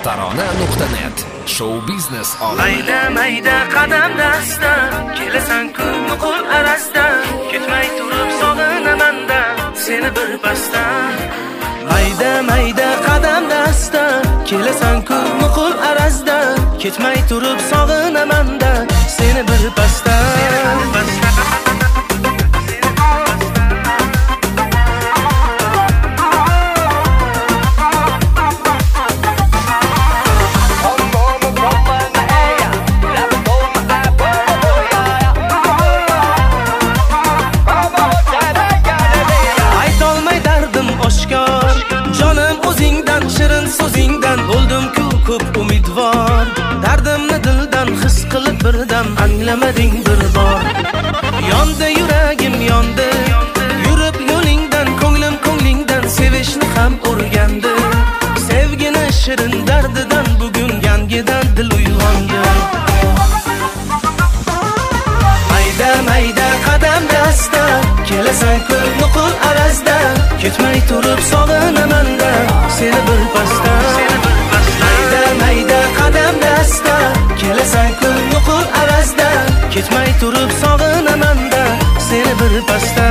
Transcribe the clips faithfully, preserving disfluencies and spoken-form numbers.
tarona nuqta net show biznes olami. Mayda mayda qadam dasta kelasan-ku nuqul arasda, ketmay turib sog'inaman-da seni bir pasda. Mayda mayda qadam dasta kelasan-ku nuqul arasda, ketmay turib sog'inaman-da seni bir pasda. So'zingdan bo'ldim-ku ko'p umidvor, dardimni dildan his qilib birdan anglamading bir bor. Yondi yuragim yondi, yurib yo'lingdan ko'nglim ko'nglingdan sevishni ham o'rgandi. Sevgini shirin dardidan bugun yangidan dil uyg'ondi. Mayda mayda qadam dasta kelasan-ku nuqul arazda, ketmay turib sog'inaman-da seni bir pasda. Mayda mayda qadam dasta kelasan-ku nuqul arazda, ketmay turib sog'inaman-da seni bir pasda.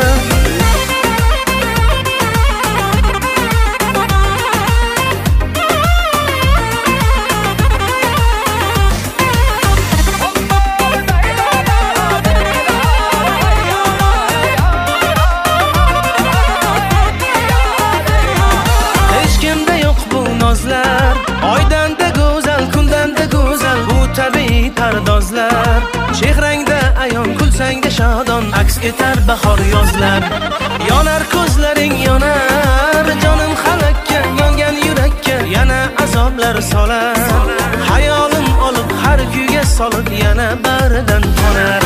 Oydanda go'zal, kundanda go'zal bu tabiiy pardozlar. Chehrangda ayon, kulsangda shodon aks etar bahor yozlar. Yonar ko'zlaring yonar, jonim halakka, yongan yurakka yana azoblar solar. Hayolim olib har kuyga solib yana baridan qonar.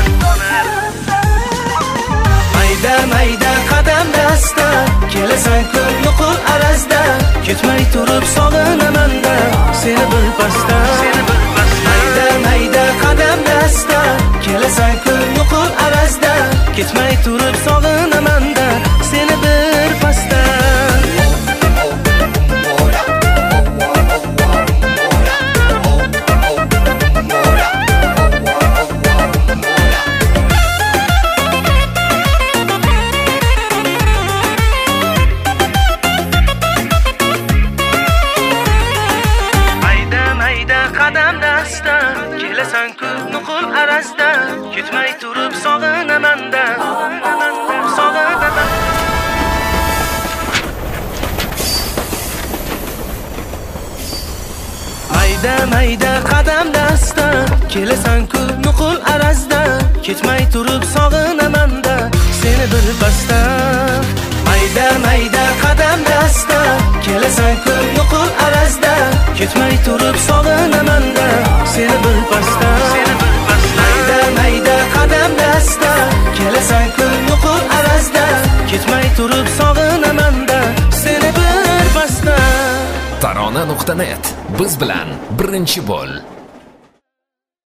Mayda mayda qadam dasta kelasan-ku nuqul arazda, ketmay turib sog'inaman-da seni bir pasda. Mayda mayda qadam dasta kelasan-ku nuqul arazda, ketmay turib sog'inaman-da seni bir pasda. Kelasan-ku nuqul arazda, ketmay turib sog'inaman-da sog'inaman. Mayda mayda qadam dasta kelasan-ku nuqul arazda, ketmay turib sog'inaman-da seni bir pasda. Mayda mayda qadam dasta kelasan-ku nuqul arazda, ketmay turib sog'inaman-da seni bir pasda. Mayda mayda qadam dasta kelasan-ku nuqul arazda, ketmay turib sog'inaman-da seni bir pasda. tarona nuqta net biz bilan birinchi bo'l.